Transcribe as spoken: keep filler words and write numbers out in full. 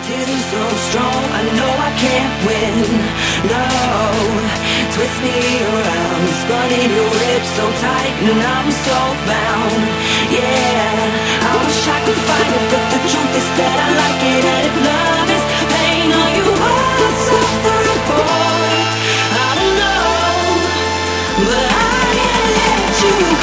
Isn't so strong, I know I can't win. No, twist me around, spinning your lips so tight, and I'm so bound. Yeah, I wish I could find it, but the truth is that I like it. And if love is pain, are you all suffering for it? I don't know, but I can't let you